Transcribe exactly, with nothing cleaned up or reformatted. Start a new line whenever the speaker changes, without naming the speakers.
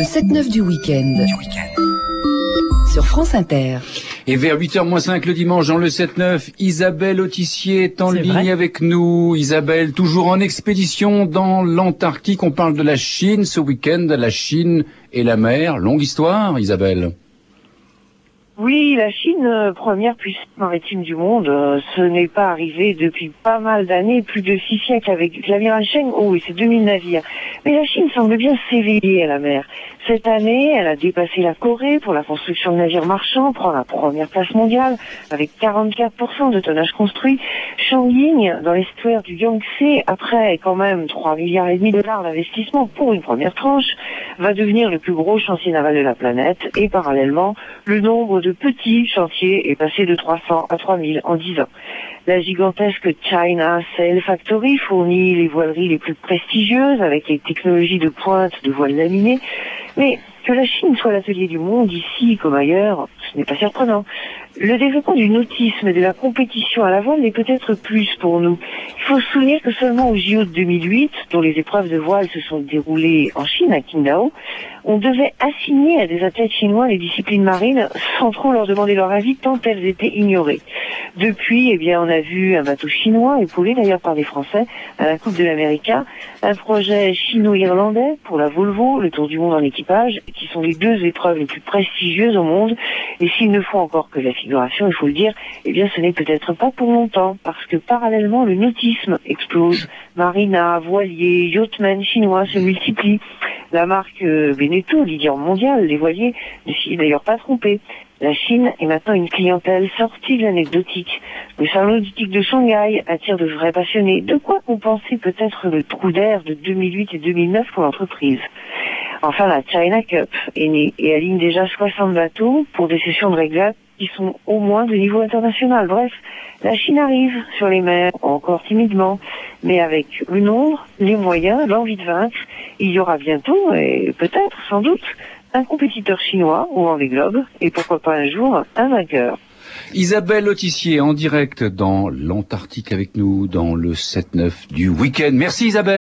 Le sept neuf du week-end. Sur France Inter.
Et vers huit heures moins cinq le dimanche, dans le sept neuf, Isabelle Autissier est en
C'est
ligne
vrai.
avec nous. Isabelle, toujours en expédition dans l'Antarctique. On parle de la Chine ce week-end, la Chine et la mer. Longue histoire, Isabelle.
Oui, la Chine, euh, première puissance maritime du monde, euh, ce n'est pas arrivé depuis pas mal d'années, plus de six siècles avec l'amiral Cheng. Oh oui, c'est deux mille navires. Mais la Chine semble bien s'éveiller à la mer. Cette année, elle a dépassé la Corée pour la construction de navires marchands, prend la première place mondiale avec quarante-quatre pour cent de tonnage construit. Changying, dans l'estuaire du Yangtze, après quand même trois milliards et demi de dollars d'investissement pour une première tranche, va devenir le plus gros chantier naval de la planète. Et parallèlement, le nombre de petits chantiers est passé de trois cents à trois mille en dix ans. La gigantesque China Sail Factory fournit les voileries les plus prestigieuses avec les technologies de pointe de voiles laminées. Mais que la Chine soit l'atelier du monde, ici comme ailleurs, ce n'est pas surprenant. Le développement du nautisme et de la compétition à la voile n'est peut-être plus pour nous. Il faut se souvenir que seulement au J O de deux mille huit, dont les épreuves de voile se sont déroulées en Chine, à Qingdao, on devait assigner à des athlètes chinois les disciplines marines sans trop leur demander leur avis tant elles étaient ignorées. Depuis, eh bien, on a vu un bateau chinois, épaulé d'ailleurs par des Français, à la Coupe de l'América, un projet chino-irlandais pour la Volvo, le Tour du monde en équipage, qui sont les deux épreuves les plus prestigieuses au monde. Et s'ils ne font encore que la figuration, il faut le dire, eh bien, ce n'est peut-être pas pour longtemps, parce que parallèlement, le nautisme explose. Marina, voiliers, yachtmen chinois se multiplient. La marque euh, Beneteau, leader mondial des voiliers, ne s'y est d'ailleurs pas trompée. La Chine est maintenant une clientèle sortie de l'anecdotique. Le salon nautique de Shanghai attire de vrais passionnés. De quoi compenser peut-être le trou d'air de deux mille huit et deux mille neuf pour l'entreprise. Enfin, la China Cup est née et aligne déjà soixante bateaux pour des sessions de régates qui sont au moins de niveau international. Bref, la Chine arrive sur les mers, encore timidement, mais avec le nombre, les moyens, l'envie de vaincre. Il y aura bientôt, et peut-être, sans doute, un compétiteur chinois au Vendée Globe, et pourquoi pas un jour, un vainqueur.
Isabelle Autissier en direct dans l'Antarctique avec nous dans le sept neuf du week-end. Merci Isabelle.